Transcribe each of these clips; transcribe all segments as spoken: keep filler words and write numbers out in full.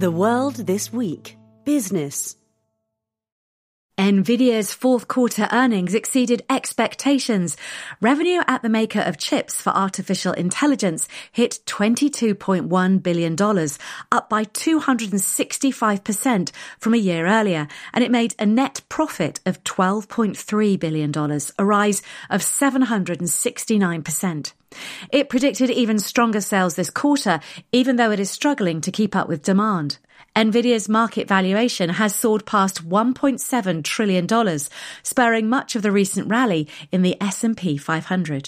The World This Week. Business. NVIDIA's fourth quarter earnings exceeded expectations. Revenue at the maker of chips for artificial intelligence hit twenty-two point one billion dollars, up by two hundred sixty-five percent from a year earlier, and it made a net profit of twelve point three billion dollars, a rise of seven hundred sixty-nine percent. It predicted even stronger sales this quarter, even though it is struggling to keep up with demand. NVIDIA's market valuation has soared past one point seven trillion dollars, spurring much of the recent rally in the S and P five hundred.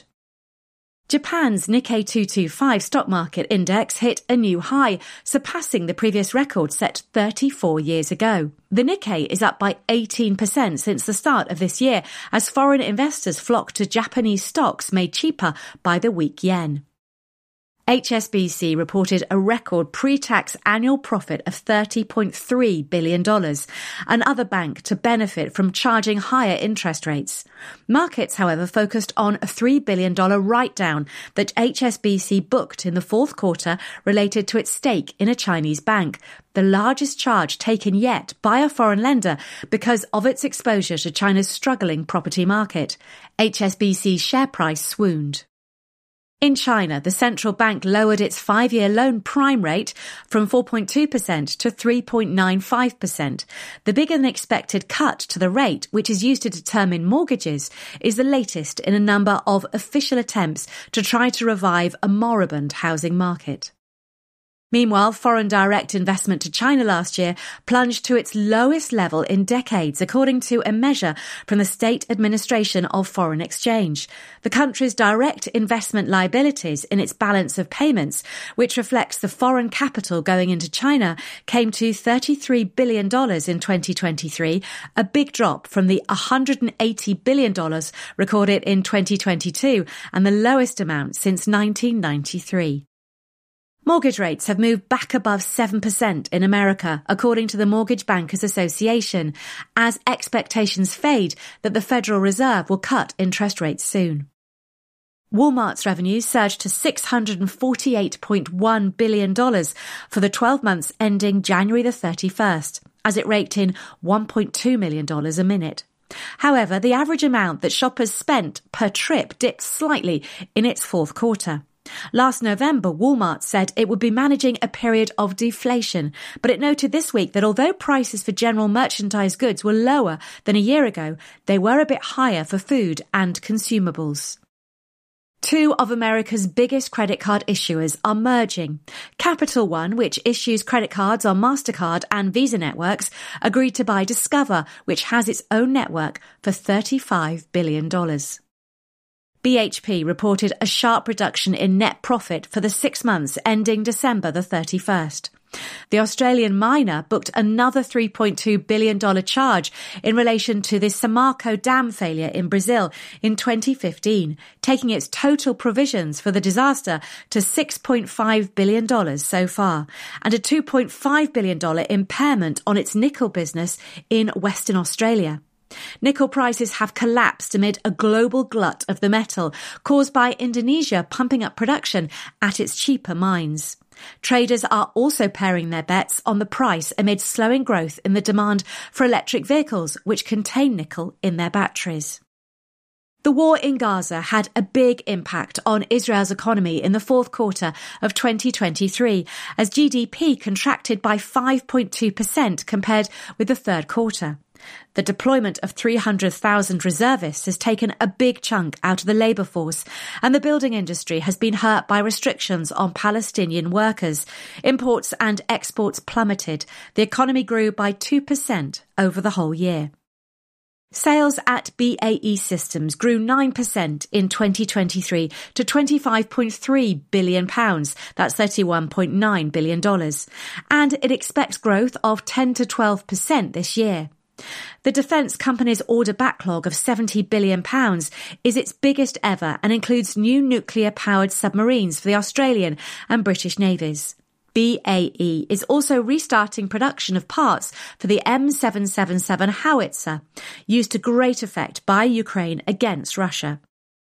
Japan's Nikkei two twenty-five stock market index hit a new high, surpassing the previous record set thirty-four years ago. The Nikkei is up by eighteen percent since the start of this year, as foreign investors flock to Japanese stocks made cheaper by the weak yen. H S B C reported a record pre-tax annual profit of thirty point three billion dollars, another bank to benefit from charging higher interest rates. Markets, however, focused on a three billion dollars write-down that H S B C booked in the fourth quarter related to its stake in a Chinese bank, the largest charge taken yet by a foreign lender because of its exposure to China's struggling property market. H S B C's share price swooned. In China, the central bank lowered its five-year loan prime rate from four point two percent to three point nine five percent. The bigger-than-expected cut to the rate, which is used to determine mortgages, is the latest in a number of official attempts to try to revive a moribund housing market. Meanwhile, foreign direct investment to China last year plunged to its lowest level in decades, according to a measure from the State Administration of Foreign Exchange. The country's direct investment liabilities in its balance of payments, which reflects the foreign capital going into China, came to thirty-three billion dollars in twenty twenty-three, a big drop from the one hundred eighty billion dollars recorded in twenty twenty-two and the lowest amount since nineteen ninety-three. Mortgage rates have moved back above seven percent in America, according to the Mortgage Bankers Association, as expectations fade that the Federal Reserve will cut interest rates soon. Walmart's revenues surged to six hundred forty-eight point one billion dollars for the twelve months ending January the thirty-first, as it raked in one point two million dollars a minute. However, the average amount that shoppers spent per trip dipped slightly in its fourth quarter. Last November, Walmart said it would be managing a period of deflation, but it noted this week that although prices for general merchandise goods were lower than a year ago, they were a bit higher for food and consumables. Two of America's biggest credit card issuers are merging. Capital One, which issues credit cards on MasterCard and Visa networks, agreed to buy Discover, which has its own network, for thirty-five billion dollars. B H P reported a sharp reduction in net profit for the six months ending December the thirty-first. The Australian miner booked another three point two billion dollars charge in relation to the Samarco dam failure in Brazil in twenty fifteen, taking its total provisions for the disaster to six point five billion dollars so far, and a two point five billion dollars impairment on its nickel business in Western Australia. Nickel prices have collapsed amid a global glut of the metal caused by Indonesia pumping up production at its cheaper mines. Traders are also paring their bets on the price amid slowing growth in the demand for electric vehicles, which contain nickel in their batteries. The war in Gaza had a big impact on Israel's economy in the fourth quarter of twenty twenty-three, as G D P contracted by five point two percent compared with the third quarter. The deployment of three hundred thousand reservists has taken a big chunk out of the labour force, and the building industry has been hurt by restrictions on Palestinian workers. Imports and exports plummeted. The economy grew by two percent over the whole year. Sales at B A E Systems grew nine percent in twenty twenty-three to twenty-five point three billion pounds, that's thirty-one point nine billion dollars, and it expects growth of ten to twelve percent this year. The defence company's order backlog of seventy billion pounds is its biggest ever and includes new nuclear-powered submarines for the Australian and British navies. B A E is also restarting production of parts for the M seven seventy-seven howitzer, used to great effect by Ukraine against Russia.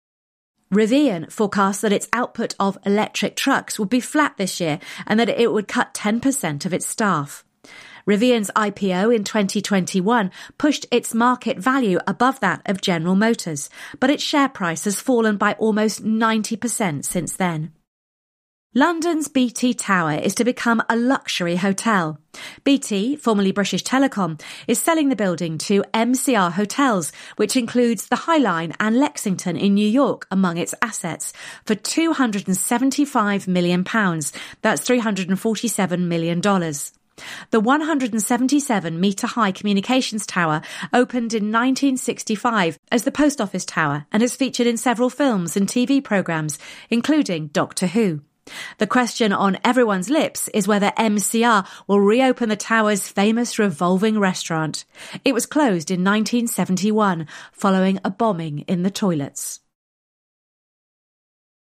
Rivian forecasts that its output of electric trucks would be flat this year and that it would cut ten percent of its staff. Rivian's I P O in twenty twenty-one pushed its market value above that of General Motors, but its share price has fallen by almost ninety percent since then. London's B T Tower is to become a luxury hotel. B T, formerly British Telecom, is selling the building to M C R Hotels, which includes the High Line and Lexington in New York among its assets, for two hundred seventy-five million pounds. That's three hundred forty-seven million dollars. The one hundred seventy-seven metre high communications tower opened in nineteen sixty-five as the Post Office Tower and has featured in several films and T V programmes, including Doctor Who. The question on everyone's lips is whether M C R will reopen the tower's famous revolving restaurant. It was closed in nineteen seventy-one following a bombing in the toilets.